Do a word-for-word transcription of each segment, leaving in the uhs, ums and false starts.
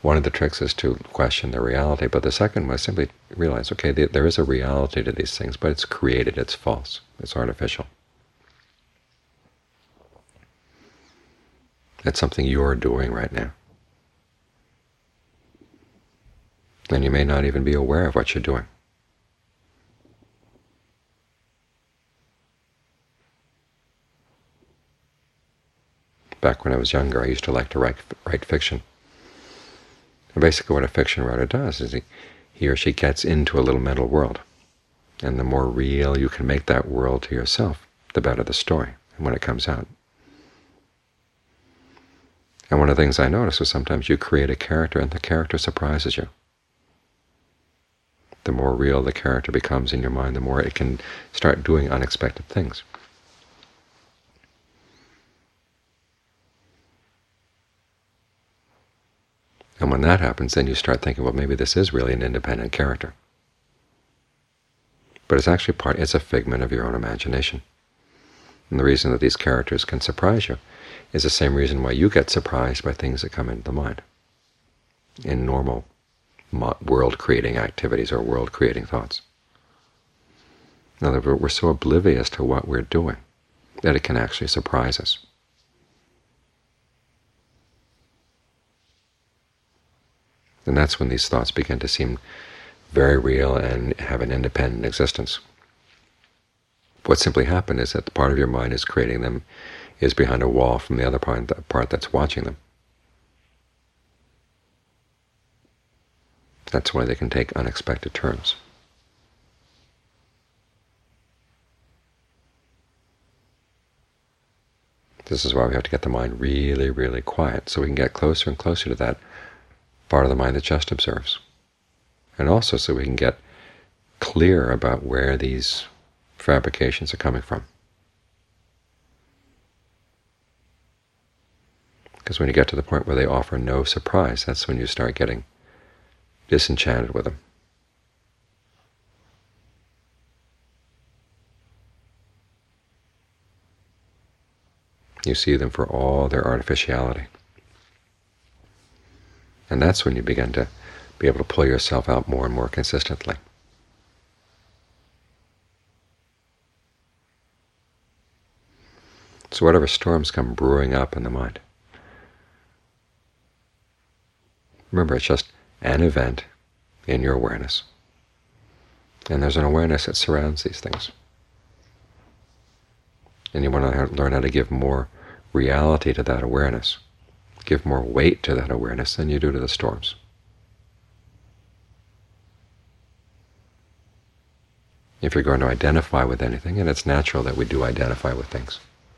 one of the tricks is to question the reality, but the second was simply realize, okay, there is a reality to these things, but it's created, it's false, it's artificial. It's something you're doing right now. And you may not even be aware of what you're doing. Back when I was younger, I used to like to write, write fiction. And basically what a fiction writer does is he, he or she gets into a little mental world. And the more real you can make that world to yourself, the better the story, and when it comes out. And one of the things I noticed was sometimes you create a character and the character surprises you. The more real the character becomes in your mind, the more it can start doing unexpected things. And when that happens, then you start thinking, well, maybe this is really an independent character. But it's actually part, it's a figment of your own imagination. And the reason that these characters can surprise you is the same reason why you get surprised by things that come into the mind in normal world-creating activities or world-creating thoughts. In other words, we're so oblivious to what we're doing that it can actually surprise us. And that's when these thoughts begin to seem very real and have an independent existence. What simply happened is that the part of your mind is creating them is behind a wall from the other part, the part that's watching them. That's why they can take unexpected turns. This is why we have to get the mind really, really quiet, so we can get closer and closer to that part of the mind that just observes. And also so we can get clear about where these fabrications are coming from. Because when you get to the point where they offer no surprise, that's when you start getting disenchanted with them. You see them for all their artificiality. And that's when you begin to be able to pull yourself out more and more consistently. So whatever storms come brewing up in the mind, remember, it's just an event in your awareness. And there's an awareness that surrounds these things. And you want to learn how to give more reality to that awareness, give more weight to that awareness than you do to the storms. If you're going to identify with anything, and it's natural that we do identify with things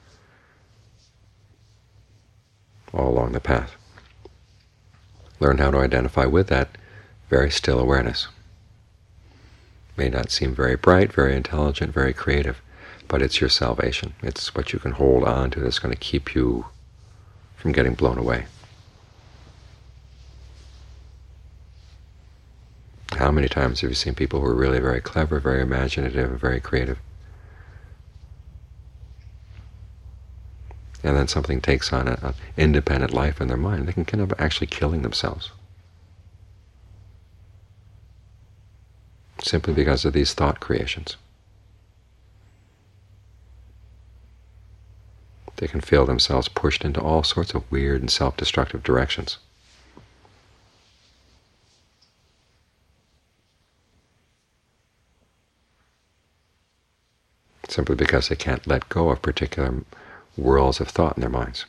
all along the path, learn how to identify with that very still awareness. May not seem very bright, very intelligent, very creative, but it's your salvation. It's what you can hold on to that's going to keep you from getting blown away. How many times have you seen people who are really very clever, very imaginative, very creative, and then something takes on an independent life in their mind, they can end up actually killing themselves simply because of these thought creations. They can feel themselves pushed into all sorts of weird and self-destructive directions. Simply because they can't let go of particular whirls of thought in their minds.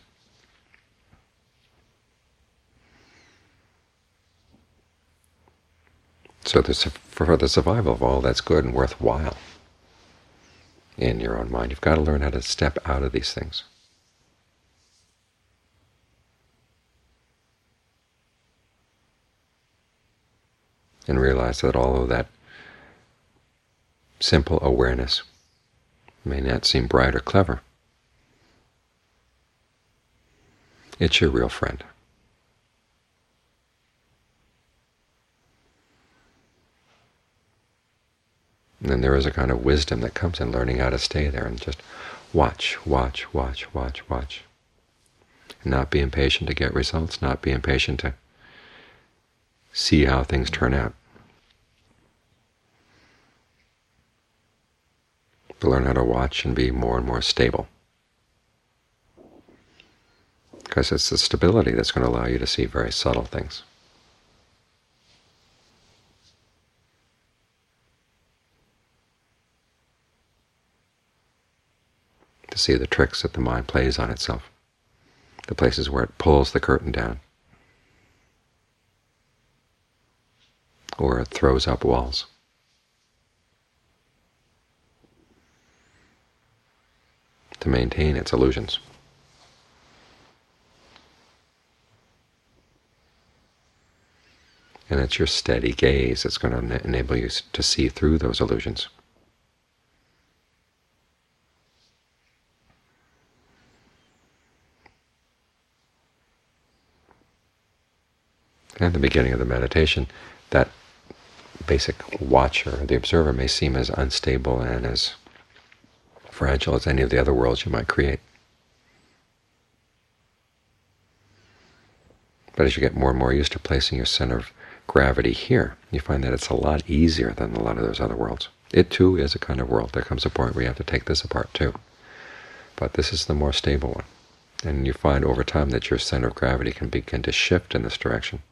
So this, for the survival of all that's good and worthwhile in your own mind, you've got to learn how to step out of these things. And realize that although that simple awareness may not seem bright or clever, it's your real friend. And then there is a kind of wisdom that comes in learning how to stay there and just watch, watch, watch, watch, watch. And not be impatient to get results, not be impatient to see how things turn out. To learn how to watch and be more and more stable. Because it's the stability that's going to allow you to see very subtle things. To see the tricks that the mind plays on itself, the places where it pulls the curtain down, or it throws up walls. To maintain its illusions. And it's your steady gaze that's going to enable you to see through those illusions. And at the beginning of the meditation, that basic watcher, the observer, may seem as unstable and as fragile as any of the other worlds you might create. But as you get more and more used to placing your center of gravity here, you find that it's a lot easier than a lot of those other worlds. It too is a kind of world. There comes a point where you have to take this apart too. But this is the more stable one. And you find over time that your center of gravity can begin to shift in this direction.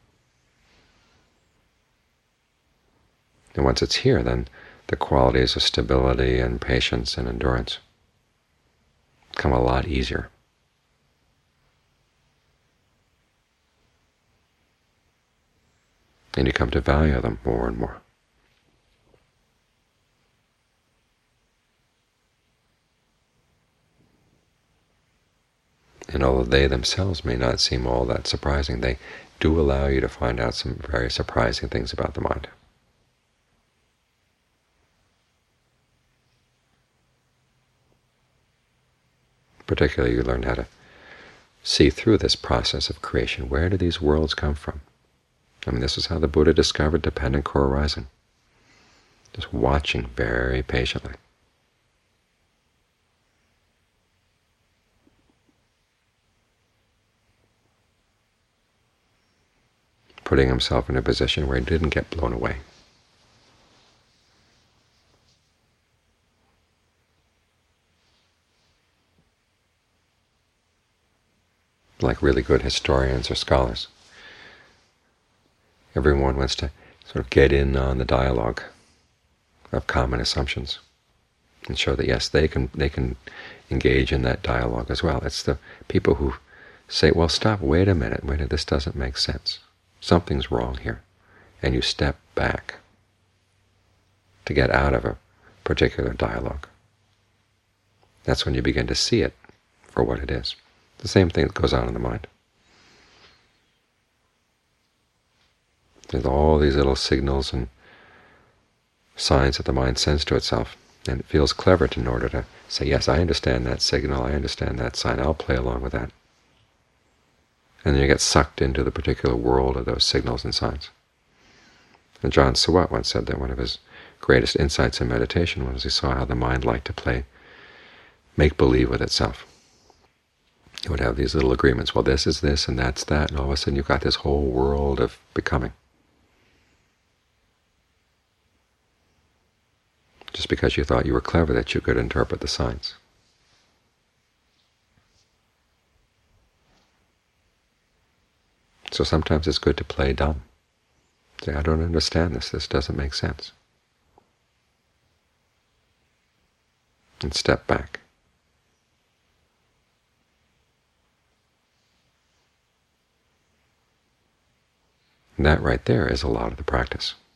And once it's here, then the qualities of stability and patience and endurance come a lot easier. And you come to value them more and more. And although they themselves may not seem all that surprising, they do allow you to find out some very surprising things about the mind. Particularly, you learn how to see through this process of creation. Where do these worlds come from? I mean, this is how the Buddha discovered dependent co-arising. Just watching very patiently. Putting himself in a position where he didn't get blown away. Like really good historians or scholars. Everyone wants to sort of get in on the dialogue of common assumptions and show that, yes, they can they can engage in that dialogue as well. It's the people who say, well, stop, wait a minute, wait a minute, this doesn't make sense. Something's wrong here. And you step back to get out of a particular dialogue. That's when you begin to see it for what it is. The same thing that goes on in the mind. There's all these little signals and signs that the mind sends to itself, and it feels clever in order to say, yes, I understand that signal, I understand that sign, I'll play along with that. And then you get sucked into the particular world of those signals and signs. And John Sawat once said that one of his greatest insights in meditation was he saw how the mind liked to play make-believe with itself. It would have these little agreements, well, this is this and that's that, and all of a sudden you've got this whole world of becoming. Just because you thought you were clever that you could interpret the signs. So sometimes it's good to play dumb. Say, I don't understand this, this doesn't make sense. And step back. And that right there is a lot of the practice.